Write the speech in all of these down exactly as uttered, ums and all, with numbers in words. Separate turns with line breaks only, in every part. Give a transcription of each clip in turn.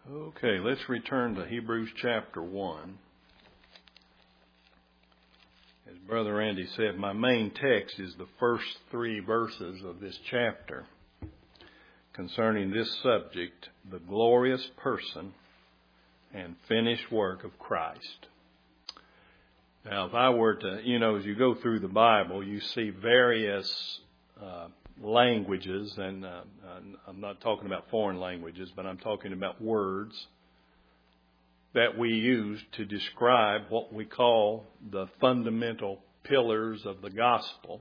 Okay, let's return to Hebrews chapter one. As Brother Randy said, my main text is the first three verses of this chapter concerning this subject, the glorious person and finished work of Christ. Now, if I were to, you know, as you go through the Bible, you see various uh, languages, and uh, I'm not talking about foreign languages, but I'm talking about words that we use to describe what we call the fundamental pillars of the gospel.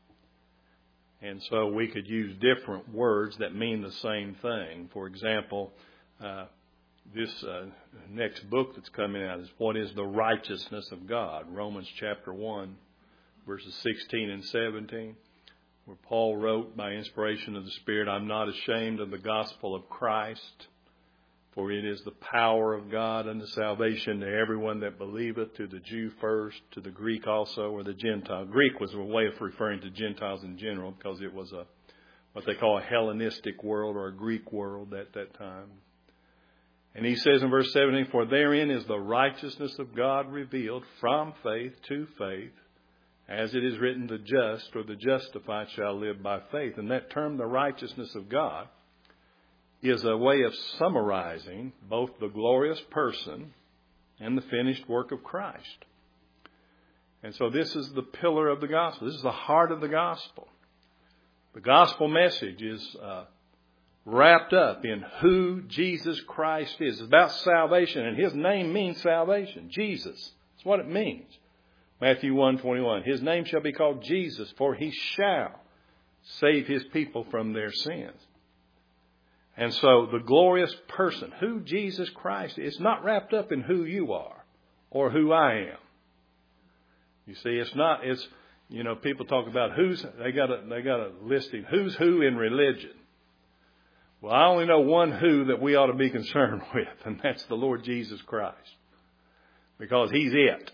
And so we could use different words that mean the same thing. For example, uh, this uh, next book that's coming out is What is the Righteousness of God? Romans chapter one, verses sixteen and seventeen. Where Paul wrote by inspiration of the Spirit, I'm not ashamed of the gospel of Christ, for it is the power of God unto salvation to everyone that believeth, to the Jew first, to the Greek also, or the Gentile. Greek was a way of referring to Gentiles in general because it was a what they call a Hellenistic world or a Greek world at that time. And he says in verse seventeen, for therein is the righteousness of God revealed from faith to faith, as it is written, the just or the justified shall live by faith. And that term, the righteousness of God, is a way of summarizing both the glorious person and the finished work of Christ. And so this is the pillar of the gospel. This is the heart of the gospel. The gospel message is uh, wrapped up in who Jesus Christ is. It's about salvation, and His name means salvation. Jesus. That's what it means. Matthew one twenty-one, His name shall be called Jesus, for He shall save His people from their sins. And so the glorious person, who Jesus Christ is, not wrapped up in who you are or who I am. You see, it's not, it's, you know, people talk about who's, they got a, they got a listing, who's who in religion. Well, I only know one who that we ought to be concerned with, and that's the Lord Jesus Christ. Because He's it.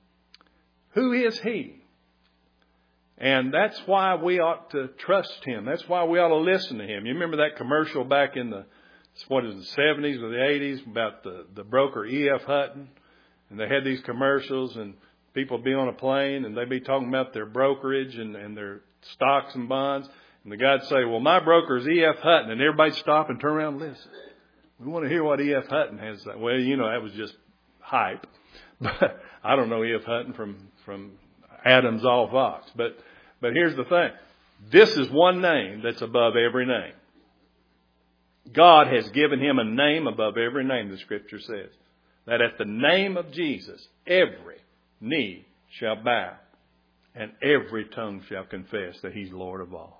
Who is He? And that's why we ought to trust Him. That's why we ought to listen to Him. You remember that commercial back in the, what is it, the seventies or the eighties about the, the broker E F Hutton? And they had these commercials, and people would be on a plane and they'd be talking about their brokerage and, and their stocks and bonds. And the guy'd say, well, my broker is E F Hutton. And everybody'd stop and turn around and listen. We want to hear what E F Hutton has to say. Well, you know, that was just hype. But I don't know E F Hutton from, from Adams all Fox. But, but here's the thing. This is one name that's above every name. God has given Him a name above every name, the Scripture says. That at the name of Jesus, every knee shall bow and every tongue shall confess that He's Lord of all.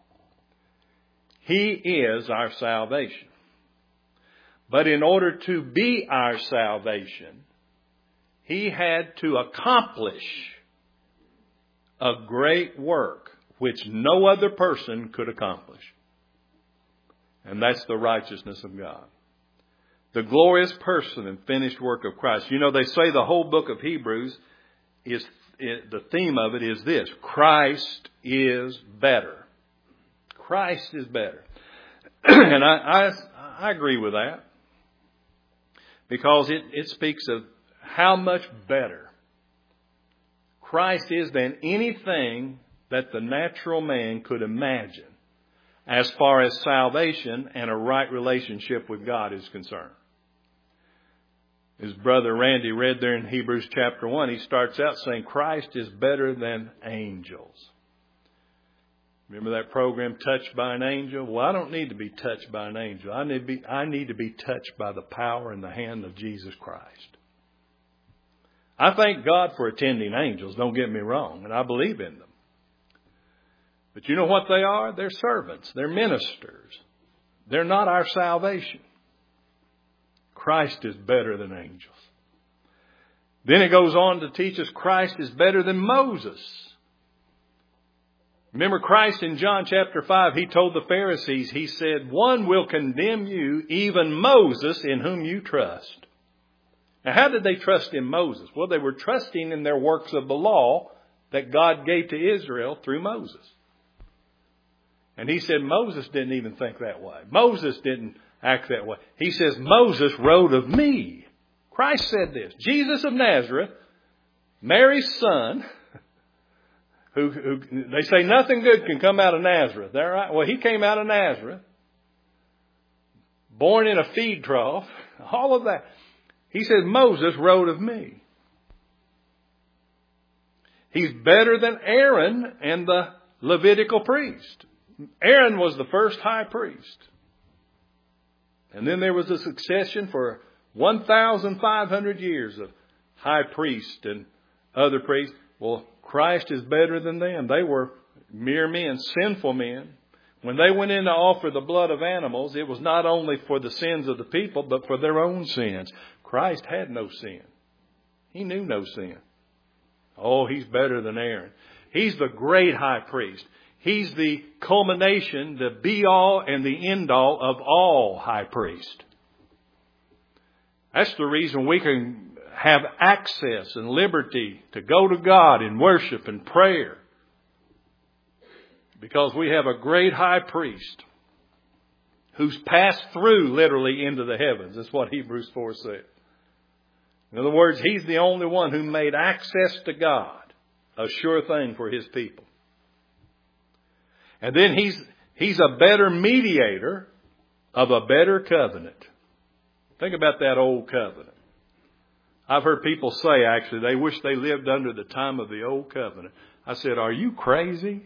He is our salvation. But in order to be our salvation, He had to accomplish a great work which no other person could accomplish. And that's the righteousness of God. The glorious person and finished work of Christ. You know, they say the whole book of Hebrews is, the theme of it is this: Christ is better. Christ is better. And I, I, I agree with that. Because it, it speaks of how much better Christ is than anything that the natural man could imagine as far as salvation and a right relationship with God is concerned. His brother Randy read there in Hebrews chapter one, he starts out saying Christ is better than angels. Remember that program, Touched by an Angel? Well, I don't need to be touched by an angel. I need to be, I need to be touched by the power and the hand of Jesus Christ. I thank God for attending angels, don't get me wrong, and I believe in them. But you know what they are? They're servants. They're ministers. They're not our salvation. Christ is better than angels. Then it goes on to teach us Christ is better than Moses. Remember Christ in John chapter five, He told the Pharisees, He said, one will condemn you, even Moses, in whom you trust. Now, how did they trust in Moses? Well, they were trusting in their works of the law that God gave to Israel through Moses. And He said Moses didn't even think that way. Moses didn't act that way. He says, Moses wrote of me. Christ said this. Jesus of Nazareth, Mary's son, who, who they say nothing good can come out of Nazareth. Is that right? Well, he came out of Nazareth, born in a feed trough, all of that. He says, Moses wrote of me. He's better than Aaron and the Levitical priest. Aaron was the first high priest. And then there was a succession for one thousand five hundred years of high priest and other priests. Well, Christ is better than them. They were mere men, sinful men. When they went in to offer the blood of animals, it was not only for the sins of the people, but for their own sins. Christ had no sin. He knew no sin. Oh, he's better than Aaron. He's the great high priest. He's the culmination, the be-all and the end-all of all high priests. That's the reason we can have access and liberty to go to God in worship and prayer. Because we have a great high priest who's passed through literally into the heavens. That's what Hebrews four says. In other words, he's the only one who made access to God a sure thing for his people. And then he's, he's a better mediator of a better covenant. Think about that old covenant. I've heard people say, actually, they wish they lived under the time of the old covenant. I said, are you crazy?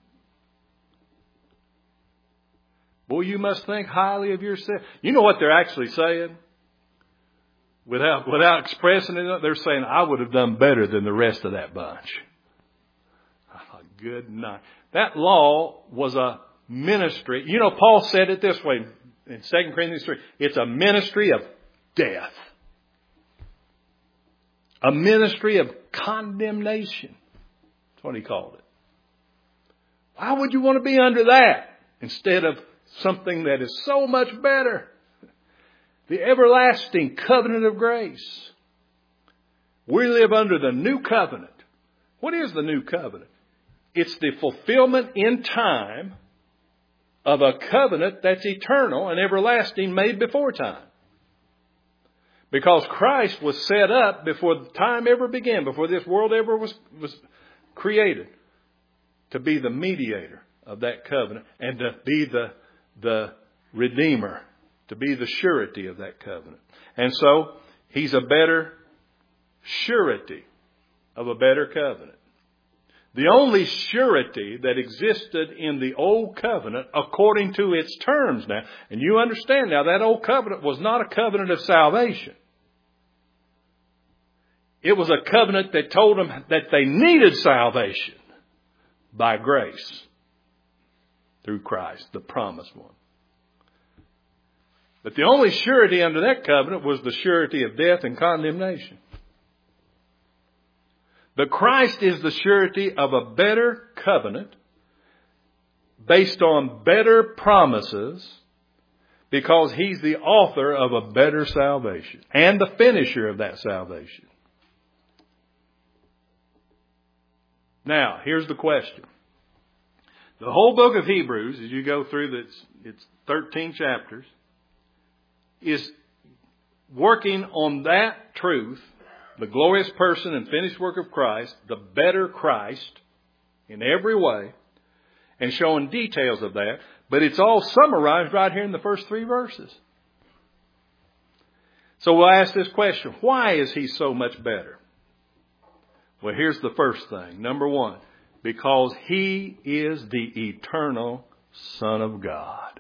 Boy, you must think highly of yourself. You know what they're actually saying? Without, without expressing it, they're saying, I would have done better than the rest of that bunch. Oh, good night. That law was a ministry. You know, Paul said it this way in Second Corinthians three. It's a ministry of death. A ministry of condemnation. That's what he called it. Why would you want to be under that instead of something that is so much better? The everlasting covenant of grace. We live under the new covenant. What is the new covenant? It's the fulfillment in time of a covenant that's eternal and everlasting made before time. Because Christ was set up before time ever began, before this world ever was, was created, to be the mediator of that covenant and to be the, the redeemer, to be the surety of that covenant. And so he's a better surety of a better covenant. The only surety that existed in the old covenant according to its terms now. And you understand now that old covenant was not a covenant of salvation. It was a covenant that told them that they needed salvation by grace through Christ, the promised one. But the only surety under that covenant was the surety of death and condemnation. But Christ is the surety of a better covenant based on better promises because he's the author of a better salvation and the finisher of that salvation. Now, here's the question. The whole book of Hebrews, as you go through its, its thirteen chapters, is working on that truth, the glorious person and finished work of Christ, the better Christ in every way, and showing details of that. But it's all summarized right here in the first three verses. So we'll ask this question. Why is he so much better? Well, here's the first thing. Number one, because he is the eternal Son of God.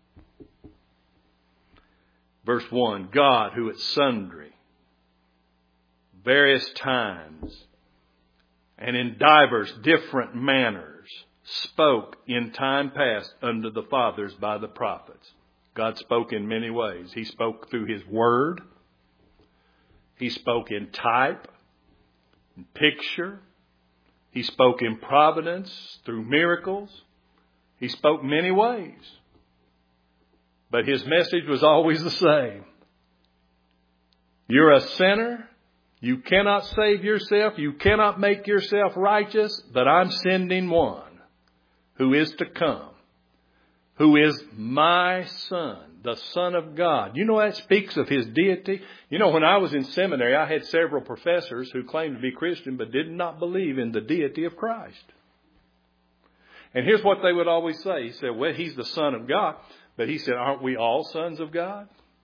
Verse one, God who at sundry, various times, and in divers different manners, spoke in time past unto the fathers by the prophets. God spoke in many ways. He spoke through His Word. He spoke in type, in picture. He spoke in providence through miracles. He spoke many ways. But His message was always the same. You're a sinner. You cannot save yourself. You cannot make yourself righteous. But I'm sending one who is to come, who is my Son, the Son of God. You know that speaks of His deity. You know, when I was in seminary, I had several professors who claimed to be Christian but did not believe in the deity of Christ. And here's what they would always say. He said, well, He's the Son of God. But he said, aren't we all sons of God?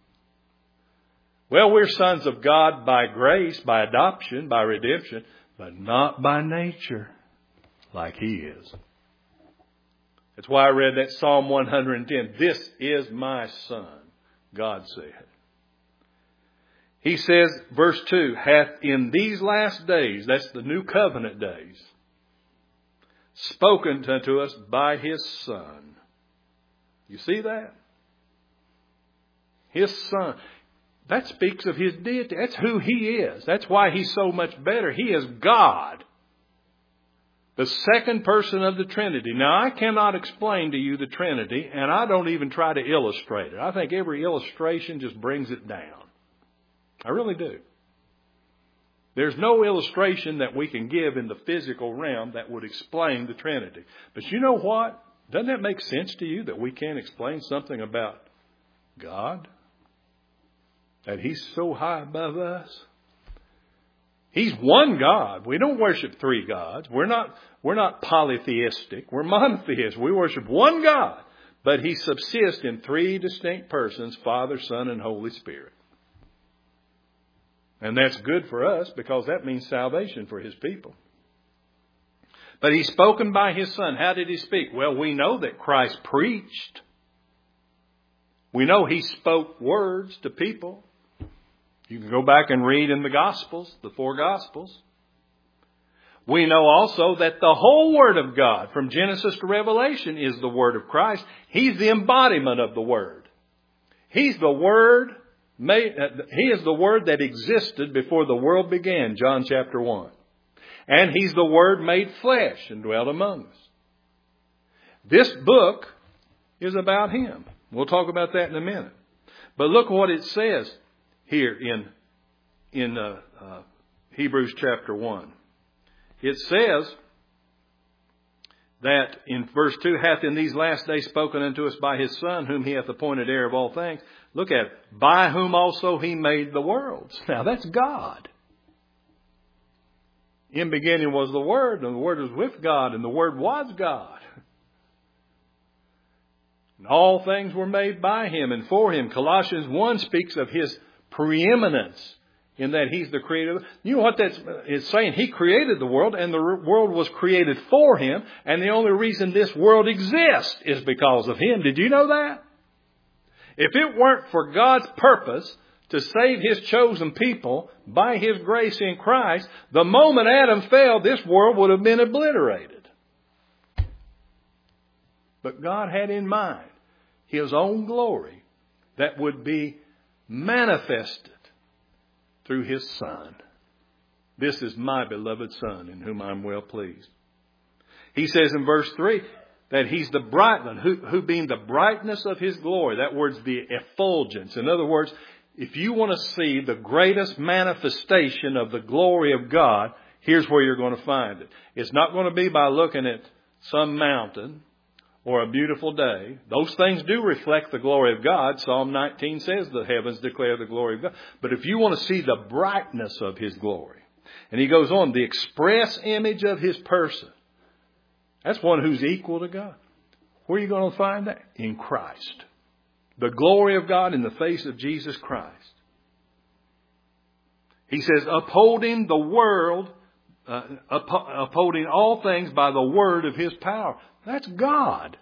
Well, we're sons of God by grace, by adoption, by redemption, but not by nature like He is. That's why I read that Psalm one hundred ten. This is my Son, God said. He says, verse two, hath in these last days, that's the new covenant days, spoken unto us by His Son. You see that? His Son. That speaks of His deity. That's who He is. That's why He's so much better. He is God. The second person of the Trinity. Now, I cannot explain to you the Trinity, and I don't even try to illustrate it. I think every illustration just brings it down. I really do. There's no illustration that we can give in the physical realm that would explain the Trinity. But you know what? Doesn't that make sense to you that we can't explain something about God? That He's so high above us? He's one God. We don't worship three gods. We're not, we're not polytheistic. We're monotheists. We worship one God. But He subsists in three distinct persons, Father, Son, and Holy Spirit. And that's good for us because that means salvation for His people. But He's spoken by His Son. How did He speak? Well, we know that Christ preached. We know He spoke words to people. You can go back and read in the Gospels, the four Gospels. We know also that the whole Word of God, from Genesis to Revelation, is the Word of Christ. He's the embodiment of the Word. He's the Word made, He is the Word that existed before the world began, John chapter one. And He's the Word made flesh and dwelt among us. This book is about Him. We'll talk about that in a minute. But look what it says here in, in uh, uh, Hebrews chapter one. It says that in verse two, hath in these last days spoken unto us by His Son, whom He hath appointed heir of all things. Look at it. By whom also He made the worlds. Now that's God. In beginning was the Word, and the Word was with God, and the Word was God. And all things were made by Him and for Him. Colossians one speaks of His preeminence in that He's the creator. You know what that's it's saying? He created the world, and the world was created for Him, and the only reason this world exists is because of Him. Did you know that? If it weren't for God's purpose to save His chosen people by His grace in Christ, the moment Adam fell, this world would have been obliterated. But God had in mind His own glory that would be manifested through His Son. This is my beloved Son, in whom I'm well pleased. He says in verse three that He's the brightness, who, who being the brightness of His glory. That word's the effulgence. In other words, if you want to see the greatest manifestation of the glory of God, here's where you're going to find it. It's not going to be by looking at some mountain or a beautiful day. Those things do reflect the glory of God. Psalm nineteen says the heavens declare the glory of God. But if you want to see the brightness of His glory, and he goes on, the express image of His person, that's one who's equal to God. Where are you going to find that? In Christ. The glory of God in the face of Jesus Christ. He says, upholding the world, uh, upholding all things by the word of His power. That's God.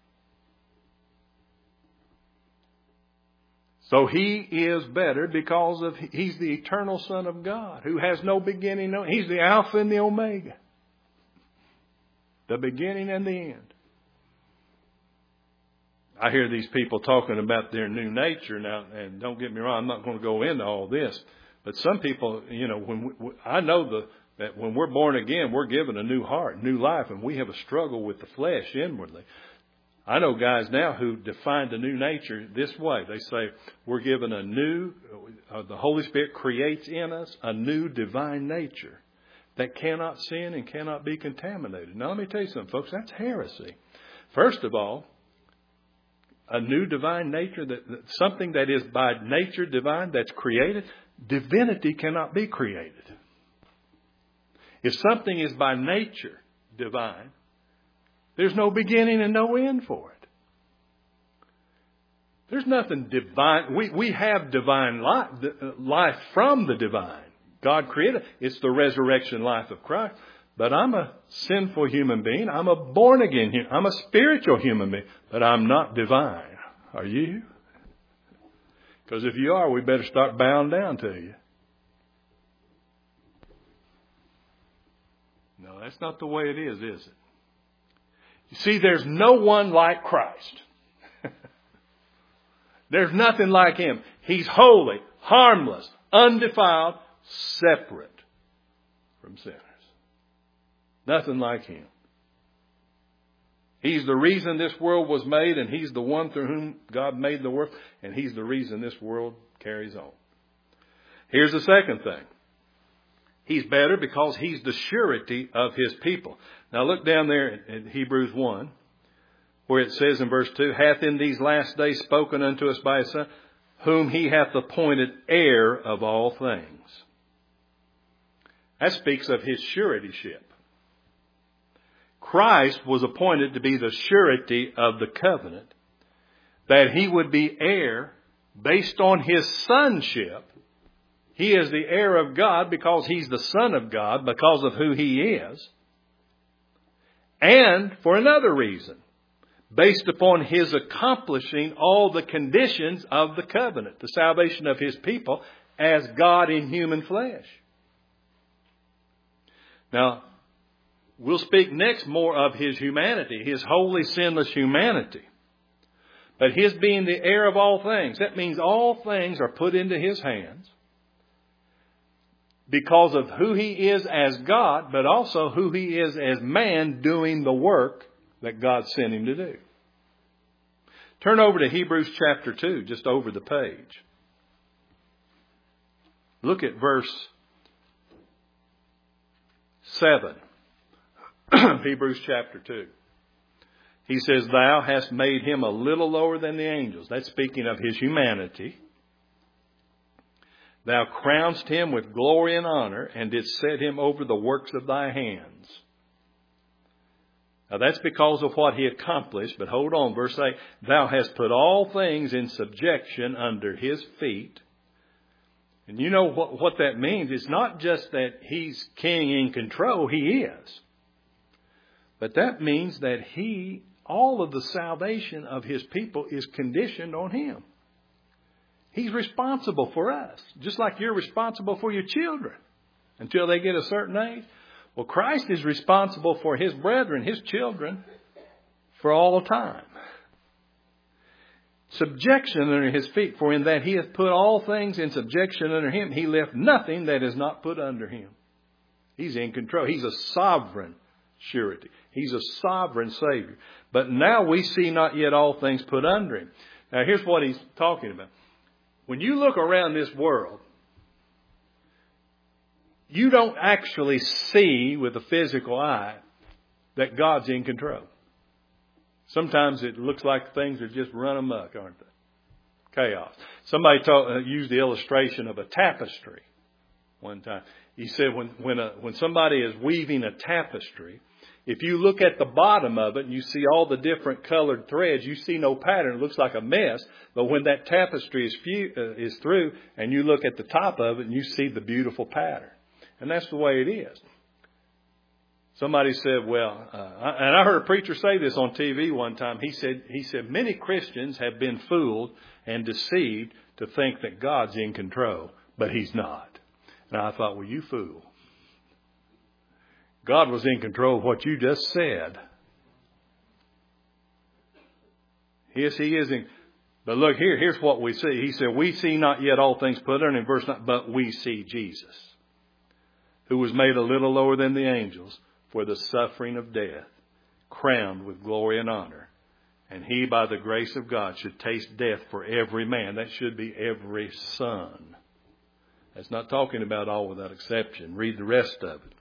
So He is better because of He's the eternal Son of God who has no beginning. No, He's the Alpha and the Omega. The beginning and the end. I hear these people talking about their new nature now, and don't get me wrong, I'm not going to go into all this. But some people, you know, when we, I know the that when we're born again, we're given a new heart, new life, and we have a struggle with the flesh inwardly. I know guys now who define the new nature this way. They say we're given a new, uh, the Holy Spirit creates in us a new divine nature that cannot sin and cannot be contaminated. Now let me tell you something, folks, that's heresy. First of all, a new divine nature, that, that something that is by nature divine, that's created, divinity cannot be created. If something is by nature divine, there's no beginning and no end for it. There's nothing divine. We, we have divine life, life from the divine. God created. It's the resurrection life of Christ. But I'm a sinful human being. I'm a born again human. I'm a spiritual human being. But I'm not divine. Are you? Because if you are, we better start bowing down to you. No, that's not the way it is, is it? You see, there's no one like Christ. There's nothing like Him. He's holy, harmless, undefiled, separate from sinners. Nothing like Him. He's the reason this world was made, and He's the one through whom God made the world, and He's the reason this world carries on. Here's the second thing. He's better because He's the surety of His people. Now look down there in Hebrews one, where it says in verse two, hath in these last days spoken unto us by His Son, whom He hath appointed heir of all things. That speaks of His suretyship. Christ was appointed to be the surety of the covenant, that He would be heir based on His sonship. He is the heir of God because He's the Son of God, because of who He is. And for another reason, based upon His accomplishing all the conditions of the covenant, the salvation of His people as God in human flesh. Now, we'll speak next more of His humanity, His holy, sinless humanity. But His being the heir of all things, that means all things are put into His hands because of who He is as God, but also who He is as man doing the work that God sent Him to do. Turn over to Hebrews chapter two, just over the page. Look at verse seven. Hebrews chapter two. He says, thou hast made Him a little lower than the angels. That's speaking of His humanity. Thou crownest Him with glory and honor, and didst set Him over the works of thy hands. Now that's because of what He accomplished. But hold on, verse eight. Thou hast put all things in subjection under His feet. And you know what, what that means. It's not just that He's king in control. He is. But that means that He, all of the salvation of His people is conditioned on Him. He's responsible for us, just like you're responsible for your children until they get a certain age. Well, Christ is responsible for His brethren, His children, for all time. Subjection under His feet, for in that He hath put all things in subjection under Him, He left nothing that is not put under Him. He's in control. He's a sovereign surety. He's a sovereign Savior. But now we see not yet all things put under Him. Now here's what he's talking about. When you look around this world, you don't actually see with the physical eye that God's in control. Sometimes it looks like things are just run amok, aren't they? Chaos. Somebody taught, uh, used the illustration of a tapestry one time. He said when when a, when somebody is weaving a tapestry, if you look at the bottom of it and you see all the different colored threads, you see no pattern. It looks like a mess. But when that tapestry is few, uh, is through and you look at the top of it and you see the beautiful pattern. And that's the way it is. Somebody said, well, uh, and I heard a preacher say this on T V one time. He said, he said, many Christians have been fooled and deceived to think that God's in control, but He's not. And I thought, well, you fool. God was in control of what you just said. Yes, He is. In, but look here, here's what we see. He said, we see not yet all things put under in verse nine, but we see Jesus, who was made a little lower than the angels for the suffering of death, crowned with glory and honor. And He, by the grace of God, should taste death for every man. That should be every son. That's not talking about all without exception. Read the rest of it.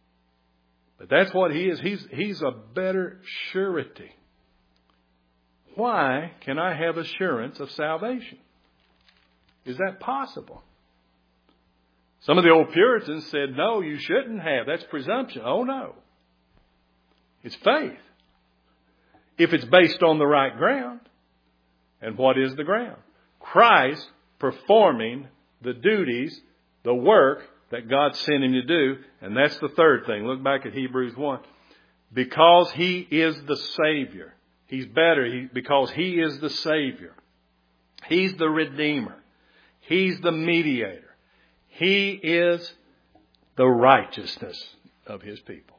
But that's what He is. He's, he's a better surety. why can I have assurance of salvation? Is that possible? Some of the old Puritans said, no, you shouldn't have. That's presumption. Oh, no. It's faith. If it's based on the right ground. And what is the ground? Christ performing the duties, the work that God sent him to do. And that's the third thing. Look back at Hebrews one. Because he is the Savior. He's better he, because he is the Savior. He's the Redeemer. He's the mediator. He is the righteousness of his people.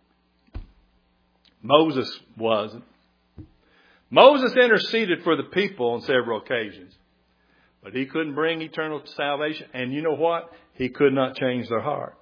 Moses wasn't. Moses interceded for the people on several occasions. But he couldn't bring eternal salvation. And you know what? He could not change their heart.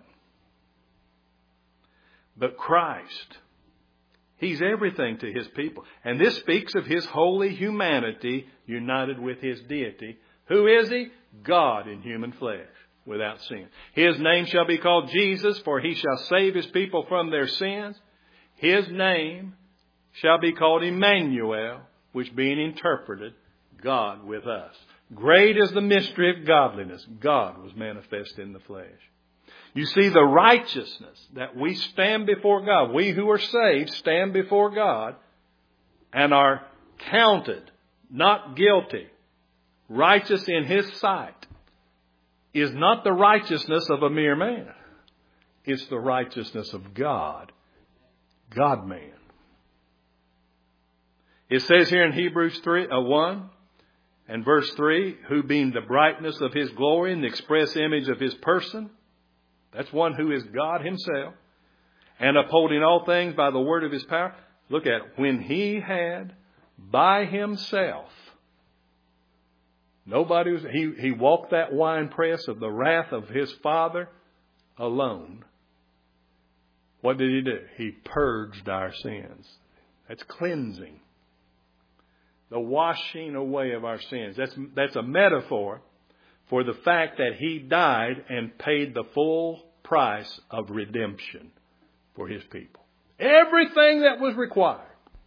But Christ, he's everything to his people. And this speaks of his holy humanity united with his deity. Who is he? God in human flesh, without sin. His name shall be called Jesus, for he shall save his people from their sins. His name shall be called Emmanuel, which being interpreted, God with us. Great is the mystery of godliness. God was manifest in the flesh. You see, the righteousness that we stand before God, we who are saved stand before God and are counted, not guilty, righteous in his sight, is not the righteousness of a mere man. It's the righteousness of God. God-man. It says here in Hebrews three, uh, one and verse three, who being the brightness of his glory and the express image of his person, that's one who is God himself, and upholding all things by the word of his power. Look at it. When he had by himself, nobody was, he, he walked that winepress of the wrath of his Father alone. What did he do? He purged our sins. That's cleansing. The washing away of our sins. That's, that's a metaphor for the fact that he died and paid the full price of redemption for his people. Everything that was required.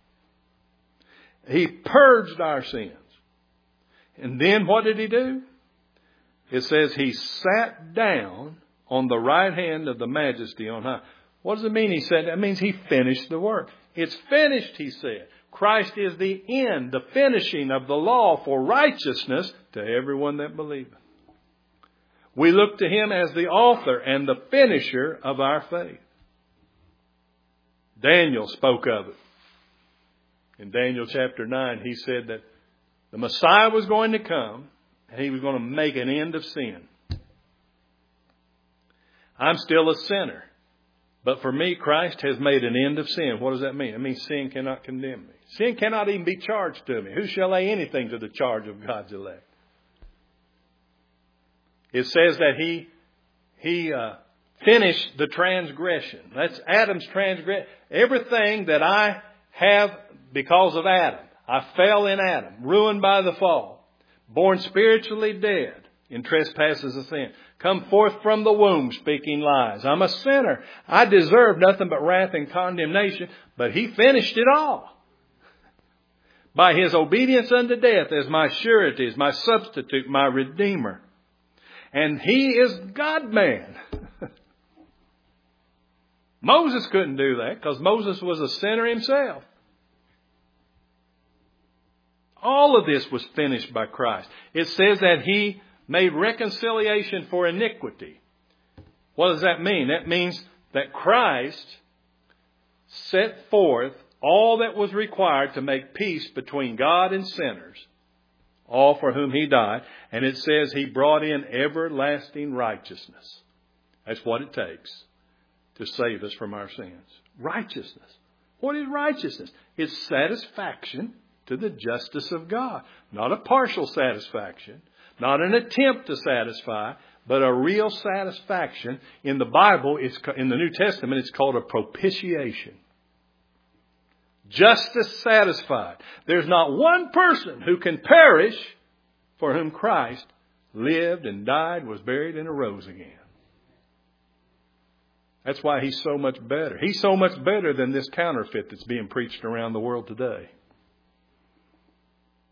He purged our sins. And then what did he do? It says he sat down on the right hand of the majesty on high. What does it mean he said? That means he finished the work. It's finished, he said. Christ is the end, the finishing of the law for righteousness to everyone that believeth. We look to him as the author and the finisher of our faith. Daniel spoke of it. In Daniel chapter nine, he said that the Messiah was going to come and he was going to make an end of sin. I'm still a sinner. But for me, Christ has made an end of sin. What does that mean? It means sin cannot condemn me. Sin cannot even be charged to me. Who shall lay anything to the charge of God's elect? It says that he he uh, finished the transgression. That's Adam's transgression. Everything that I have because of Adam. I fell in Adam, ruined by the fall, born spiritually dead in trespasses of sin. Come forth from the womb speaking lies. I'm a sinner. I deserve nothing but wrath and condemnation. But he finished it all. By his obedience unto death as my surety, as my substitute, my redeemer. And he is God-man. Moses couldn't do that because Moses was a sinner himself. All of this was finished by Christ. It says that he made reconciliation for iniquity. What does that mean? That means that Christ set forth all that was required to make peace between God and sinners, all for whom he died. And it says he brought in everlasting righteousness. That's what it takes to save us from our sins. Righteousness. What is righteousness? It's satisfaction to the justice of God. Not a partial satisfaction. Not an attempt to satisfy, but a real satisfaction. In the Bible, it's, in the New Testament, it's called a propitiation. Justice satisfied. There's not one person who can perish for whom Christ lived and died, was buried, and arose again. That's why he's so much better. He's so much better than this counterfeit that's being preached around the world today.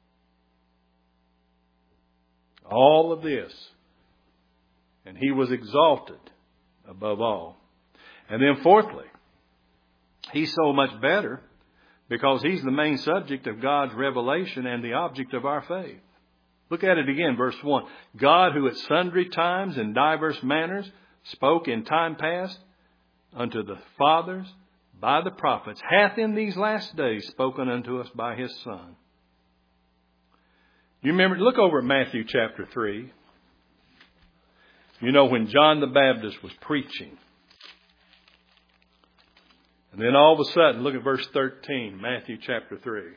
all of this. And He was exalted above all. And then fourthly, He's so much better because He's the main subject of God's revelation and the object of our faith. Look at it again, verse one. God, who at sundry times and diverse manners spoke in time past unto the fathers by the prophets, hath in these last days spoken unto us by His Son. You remember, look over at Matthew chapter three. You know, when John the Baptist was preaching. And then all of a sudden, look at verse thirteen, Matthew chapter three.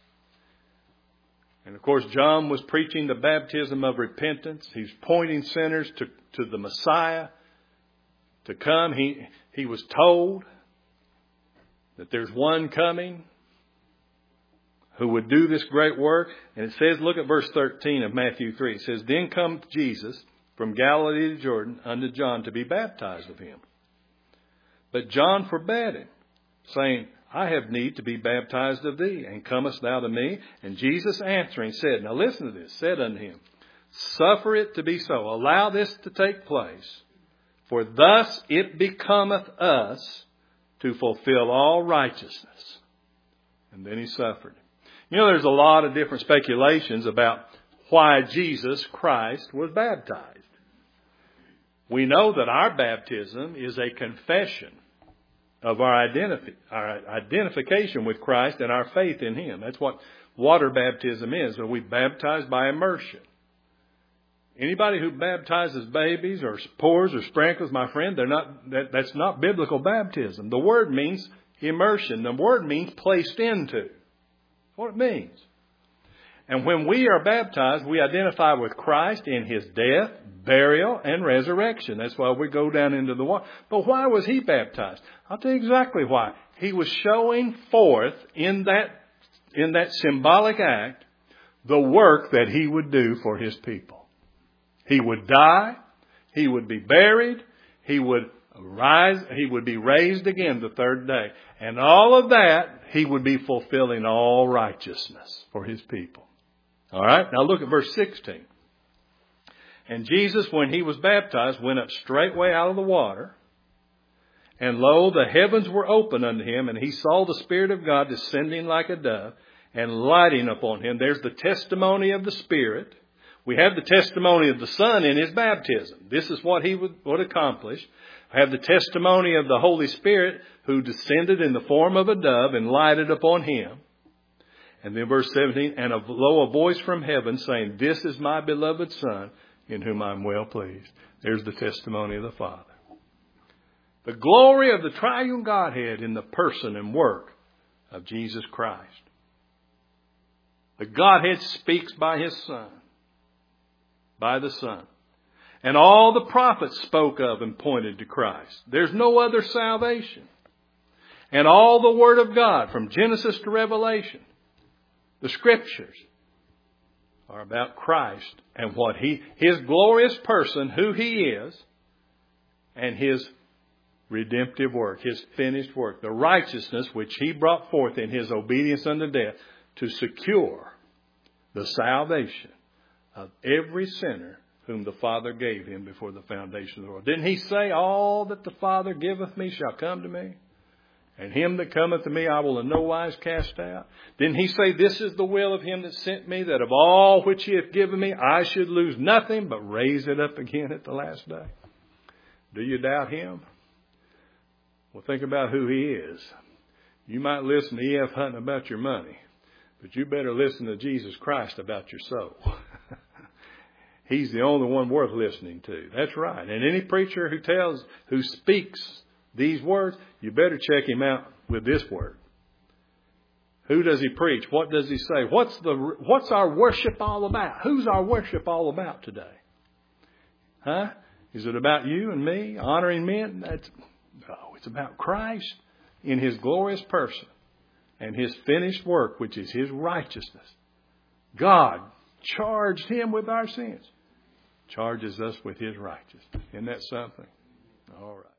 And of course, John was preaching the baptism of repentance. He's pointing sinners to, to the Messiah to come. He, he was told that there's one coming who would do this great work. And it says, look at verse thirteen of Matthew three. It says, Then come Jesus from Galilee to Jordan unto John to be baptized of him. But John forbade him, saying, I have need to be baptized of thee, and comest thou to me? And Jesus answering said, now listen to this, said unto him, Suffer it to be so. Allow this to take place. For thus it becometh us to fulfill all righteousness. And then He suffered. You know, there's a lot of different speculations about why Jesus Christ was baptized. We know that our baptism is a confession of our, identif- our identification with Christ and our faith in Him. That's what water baptism is. So we baptize by immersion. Anybody who baptizes babies or pours or sprinkles, my friend, they're not. That, that's not biblical baptism. The word means immersion. The word means placed into. That's what it means. And when we are baptized, we identify with Christ in His death, burial, and resurrection. That's why we go down into the water. But why was He baptized? I'll tell you exactly why. He was showing forth in that, in that symbolic act the work that He would do for His people. He would die. He would be buried. He would rise. He would be raised again the third day. And all of that, He would be fulfilling all righteousness for His people. All right. Now look at verse sixteen. And Jesus, when He was baptized, went up straightway out of the water. And lo, the heavens were opened unto Him, and He saw the Spirit of God descending like a dove and lighting upon Him. There's the testimony of the Spirit. We have the testimony of the Son in His baptism. This is what He would, would accomplish. I have the testimony of the Holy Spirit who descended in the form of a dove and lighted upon Him. And then verse seventeen, and a, lo, a voice from heaven saying, This is my beloved Son, in whom I am well pleased. There's the testimony of the Father. The glory of the triune Godhead in the person and work of Jesus Christ. The Godhead speaks by His Son. By the Son. And all the prophets spoke of and pointed to Christ. There's no other salvation. And all the Word of God, from Genesis to Revelation, the Scriptures, are about Christ and what He, His glorious person, who He is, and His redemptive work, His finished work, the righteousness which He brought forth in His obedience unto death to secure the salvation of every sinner whom the Father gave Him before the foundation of the world. Didn't He say, All that the Father giveth me shall come to me? And him that cometh to me I will in no wise cast out. Didn't He say, This is the will of Him that sent me, that of all which He hath given me, I should lose nothing, but raise it up again at the last day? Do you doubt Him? Well, think about who He is. You might listen to E F Hutton about your money, but you better listen to Jesus Christ about your soul. He's the only one worth listening to. That's right. And any preacher who tells, who speaks these words, you better check him out with this word. Who does he preach? What does he say? What's the what's our worship all about? Who's our worship all about today? Huh? Is it about you and me honoring men? That's, no, it's about Christ in His glorious person and His finished work, which is His righteousness. God charged Him with our sins, charges us with His righteousness. Isn't that something? All right.